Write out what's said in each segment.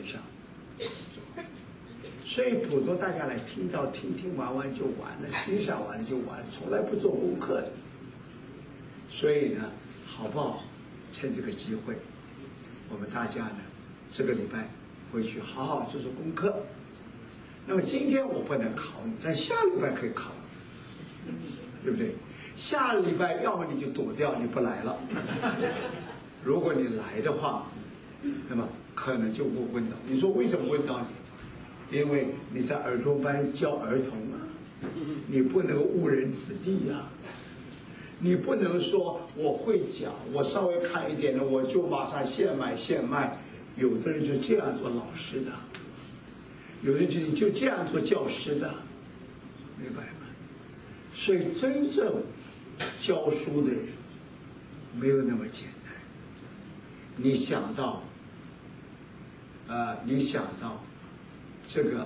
上做。所以普通大家来听完就完了，欣赏完了就完了，从来不做功课的。所以呢，好不好？趁这个机会，我们大家呢，这个礼拜回去好好做做功课。那么今天我不能考你，但下礼拜可以考你，对不对？下礼拜要么你就躲掉，你不来了。如果你来的话，那么可能就会问到，你说为什么问到你？因为你在儿童班教儿童啊，你不能误人子弟啊，你不能说我会讲，我稍微看一点的我就马上现买现卖。有的人就这样做老师的，有的人就这样做教师的，明白吗？所以真正教书的人没有那么简单。你想到这个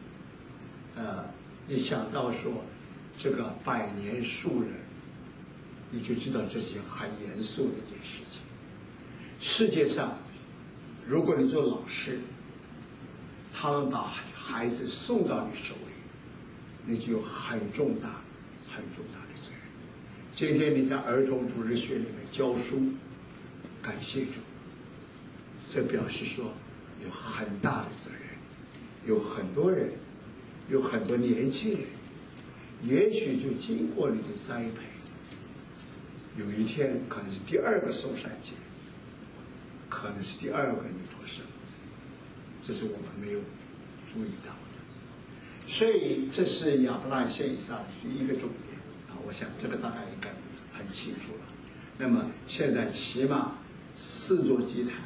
你想到说这个百年树人，你就知道这是很严肃的一件事情。世界上如果你做老师，他们把孩子送到你手里，你就有很重大的责任。今天你在儿童主日学里面教书，感谢主，这表示说有很大的责任。有很多人，有很多年轻人，也许就经过你的栽培，有一天可能是第二个宋善杰，可能是第二个女托生，这是我们没有注意到的。所以这是亚伯拉罕献以撒的第一个重点啊，我想这个大家应该很清楚了。那么现在起码4座祭坛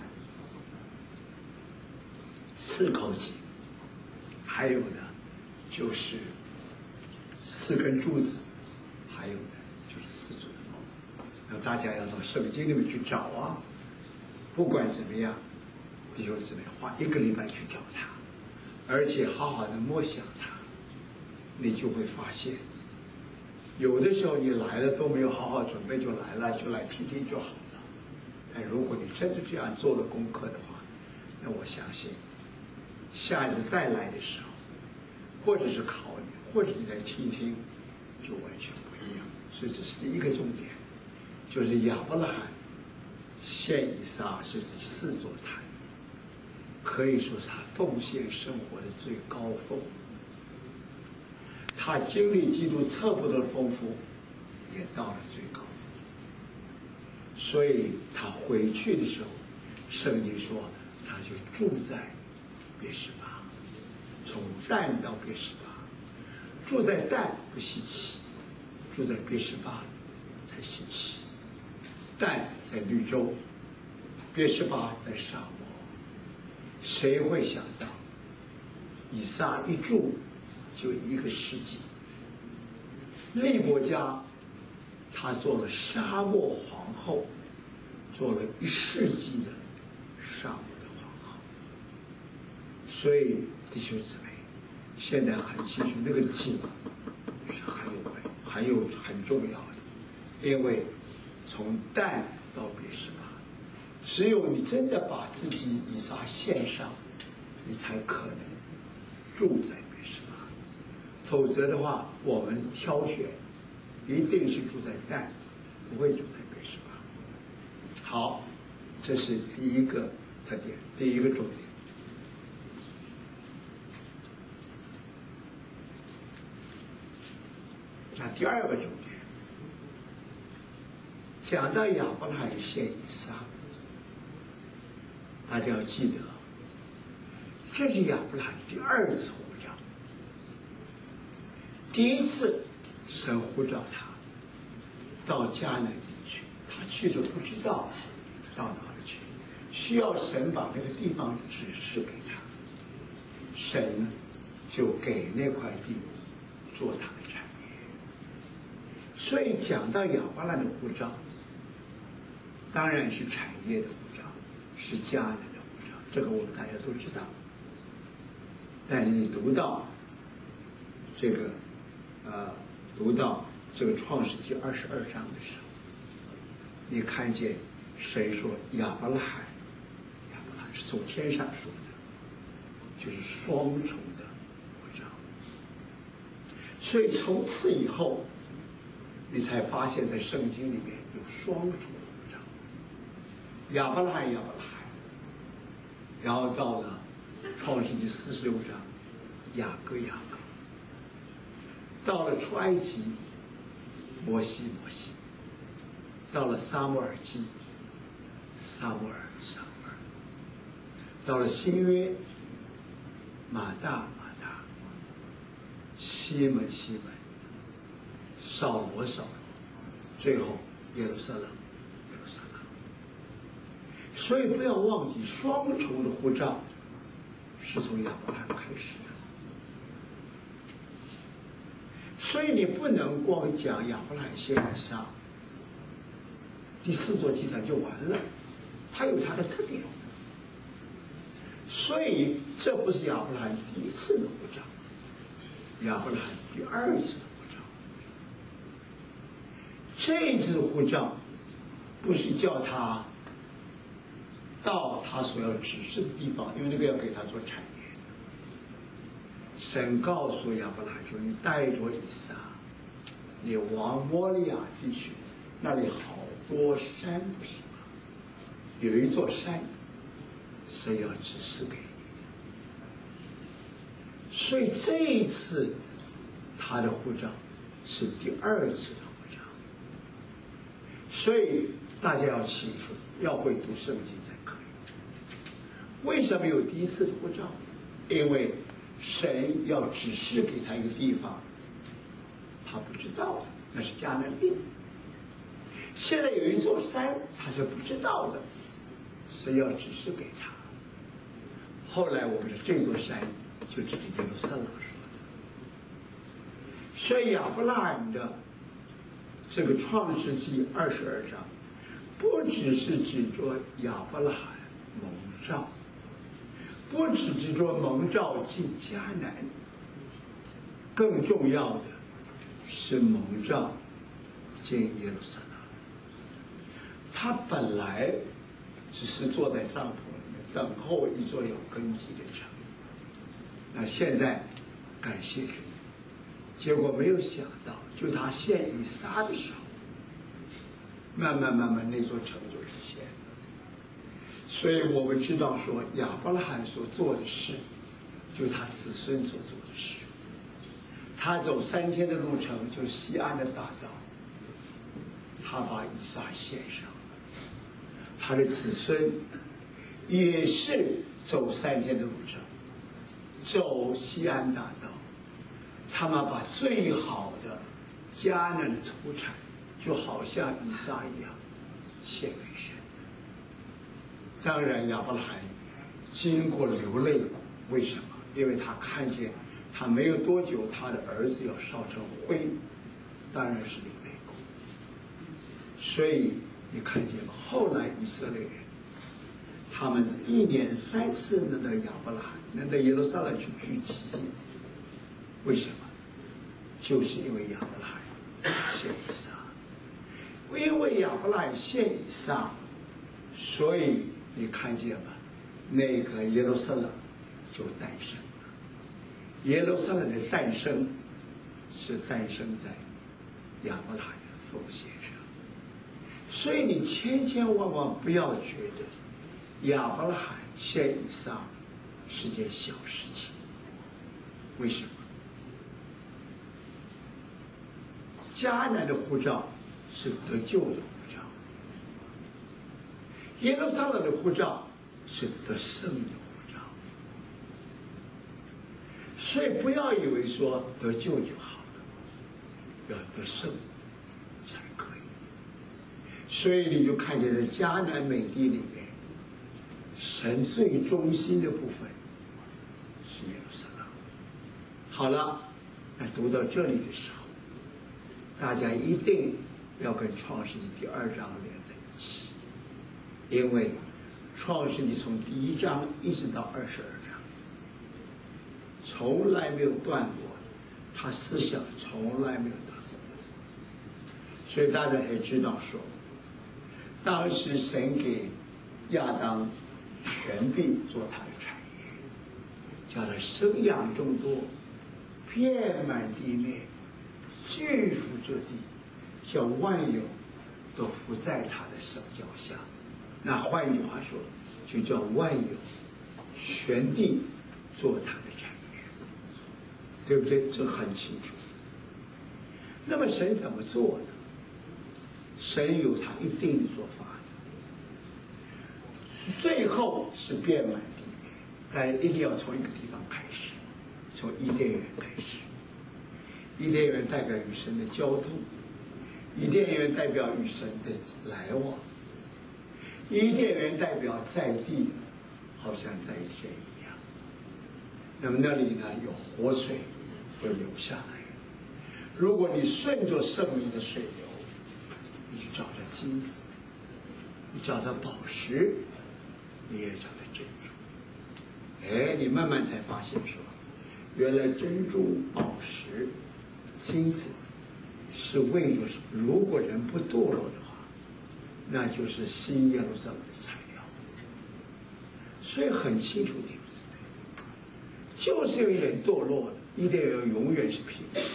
，4口井，还有呢就是4根柱子，还有呢就是4柱峰。那大家要到圣经里面去找啊。不管怎么样，弟兄姊妹花1个礼拜去找它，而且好好的默想它，你就会发现，有的时候你来了都没有好好准备就来了，就来听听就好了。但如果你真的这样做了功课的话，那我相信下一次再来的时候，或者是考你，或者你再听听，就完全不一样。所以这是第一个重点，就是亚伯拉罕献以撒是第4座坛，可以说是他奉献生活的最高峰。他经历基督测不得丰富，也到了最高峰。所以他回去的时候，圣经说他就住在别是巴，从但到别是巴。住在但不稀奇，住在别是巴才稀奇。但在绿洲，别是巴在沙漠。谁会想到以撒一住就1个世纪？利伯家他做了沙漠皇后，做了1世纪的沙漠的皇后。所以弟兄姊妹，现在很清楚那个井是很重要的，因为从但到别是巴，只有你真的把自己以撒献上，你才可能住在别是巴。否则的话，我们挑选一定是住在但，不会住在别是巴。好，这是第一个特点，第一个重点。那第二个重点，讲到亚伯拉罕献以撒，大家要记得，这是亚伯拉罕第2次呼召。第一次神呼召他到迦南地区，他去就不知道到哪里去，需要神把那个地方指示给他，神就给那块地做他的产业。所以讲到亚伯拉罕的呼召，当然是产业的呼召，是迦南的呼召，这个我们大家都知道。但是你读到这个创世纪22章的时候，你看见神说亚伯拉罕是从天上说的， 就是双重的护照。所以从此以后，你才发现，在圣经里面有双重的护照。亚伯拉罕，然后到了创世纪46章，雅各，到了出埃及，摩西，到了撒母耳记，撒母耳，到了新约，马大，西门，扫罗，最后耶路撒冷。所以不要忘记，双重的护照是从亚伯拉罕开始的。所以你不能光讲亚伯拉罕献以撒，第4座祭坛就完了，它有它的特点。所以这不是亚伯拉罕第1次的护照，亚伯拉罕第2次的护照。这一次的护照不是叫他到他所要指示的地方，因为那个要给他做产业。神告诉亚伯拉罕说：“你带着以撒，你往摩利亚地区，那里好多山，不是吗？有一座山，神要指示给你。所以这一次他的护照是第2次的护照。所以大家要清楚，要会读圣经才可以。为什么有第1次的护照？因为神要指示给他一个地方，他不知道的，那是迦南地。现在有一座山，他是不知道的，神要指示给他。后来我们的这座山就指着耶路撒冷说的。所以亚伯拉罕的这个创世纪22章，不只是指着亚伯拉罕蒙召，不只指着蒙召进迦南，更重要的是蒙召进耶路撒冷。他本来只是坐在帐篷里面等候一座有根基的城，那现在感谢主，结果没有想到，就他献以撒的时候，慢慢那座城就出现了。所以我们知道说，亚伯拉罕所做的事，就是他子孙所做的事。他走3天的路程，就是西安的大道，他把以撒献上。他的子孙也是走3天的路程，走西安大道，他们把最好的迦南的土产，就好像以撒一样献给神。当然亚伯拉罕经过流泪，为什么？因为他看见他没有多久，他的儿子要烧成灰，当然是利未公。所以你看见吗？后来以色列人，他们1年3次能到亚伯拉罕，能到耶路撒冷去聚集，为什么？就是因为亚伯拉罕献以撒。因为亚伯拉罕献以撒，所以你看见吗？那个耶路撒冷就诞生了。耶路撒冷的诞生是诞生在亚伯拉罕的奉献上。所以你千万不要觉得亚伯拉罕献以撒是件小事情。为什么？迦南的护照是得救的护照，耶路撒冷的护照是得胜的护照。所以不要以为说得救就好了，要得胜才可以。所以你就看见在迦南美地里面，神最中心的部分是耶路撒冷。好了，那读到这里的时候，大家一定要跟创世纪第2章连在一起，因为创世纪从第1章一直到22章，从来没有断过，他思想从来没有断过。所以大家也知道说，当时神给亚当权柄做他的产业， 叫他生养众多，遍满地面，巨覆这地，叫万有都伏在他的手脚下。那换一句话说，就叫万有全地做他的产业，对不对？这很清楚。那么神怎么做呢？神有他一定的做法的，最后是遍满地面，但一定要从一个地方开始，从伊甸园开始。伊甸园代表与神的交通，伊甸园代表与神的来往，伊甸园代表在地，好像在天一样。那么那里呢，有活水会流下来。如果你顺着圣灵的水流，你就找到金子，你找到宝石，你也找到珍珠。哎，你慢慢才发现说，原来珍珠、宝石、金子是为着什么？如果人不堕落的话，那就是新耶路撒冷的材料。所以很清楚，弟兄姊妹，就是有一人堕落的，伊甸园永远是平的。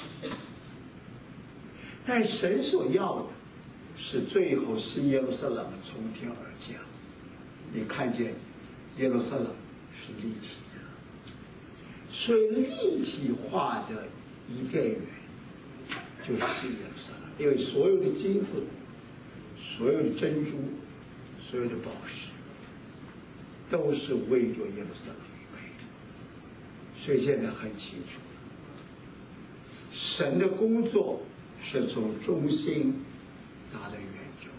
但神所要的是最后新耶路撒冷从天而降。你看见耶路撒冷是立体的，所以立体化的伊甸园就是新耶路撒冷，因为所有的金子、所有的珍珠、所有的宝石都是为着耶路撒冷预备的。所以现在很清楚，神的工作是从中心达到远周，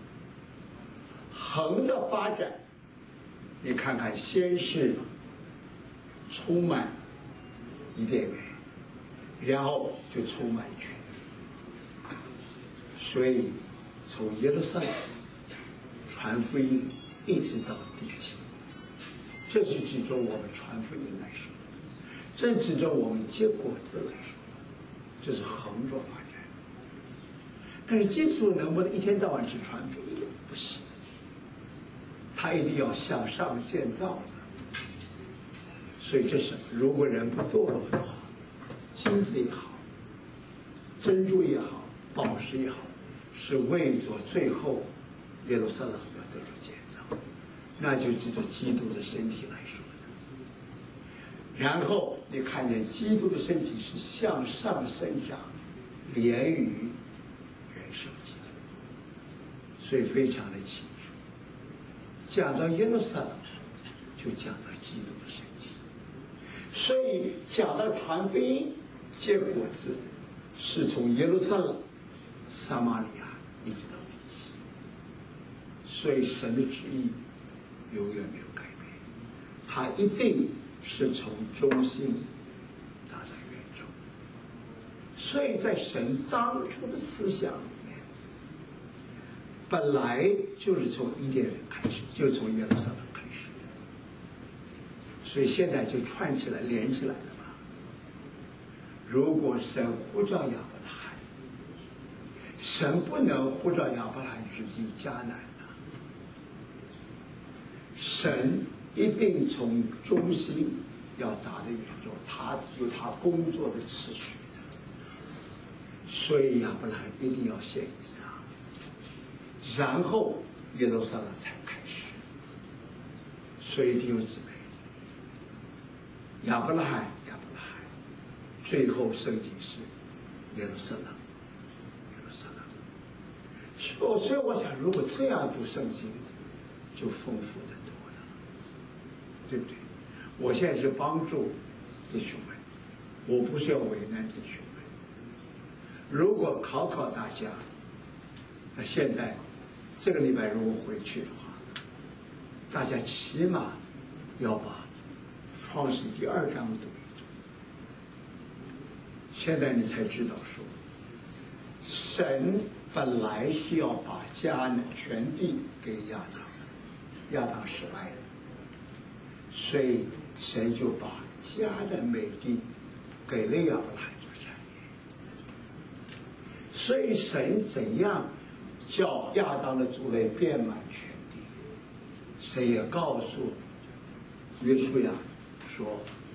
横的发展。你看看，先是充满伊甸园，然后就充满全地。所以从耶路撒冷传福音一直到地极，这是指着我们传福音来说，这是指着我们结果子来说，这是横着发展。但是基督徒能不能一天到晚只传福音？不行，他一定要向上建造的。所以这是如果人不堕落的话，金子也好，珍珠也好，宝石也好，是为着最后耶路撒冷要得着建造，那就指着基督的身体来说的。然后你看见基督的身体是向上生长，连于元首基督，所以非常的清楚。讲到耶路撒冷，就讲到基督的身体，所以讲到传福音、结果子，是从耶路撒冷、撒玛利亚一直到地极。所以神的旨意永远没有改变，他一定是从中心达到远周。所以在神当初的思想里面，本来就是从伊甸园开始，就是从耶路撒冷开始，所以现在就串起来、连起来了嘛。如果神呼召亚伯拉罕，神不能呼召亚伯拉罕直进迦南啊，神一定从中心要达到远周，他有他工作的次序的，所以亚伯拉罕一定要献以撒，然后耶路撒冷才开始。所以弟兄姊妹，亚伯拉罕，最后圣经是耶路撒冷，耶路撒冷。所以我想，如果这样读圣经，就丰富的多了，对不对？我现在是帮助弟兄们，我不是要为难弟兄们。如果考大家，那现在这个礼拜如果回去的话，大家起码要把创世第2章读一读。现在你才知道说，神本来是要把迦南全地给亚当，亚当失败了，所以神就把迦南美地给了亚伯拉罕做产业。所以神怎样叫亚当的族类遍满全地，神也告诉约书亚说，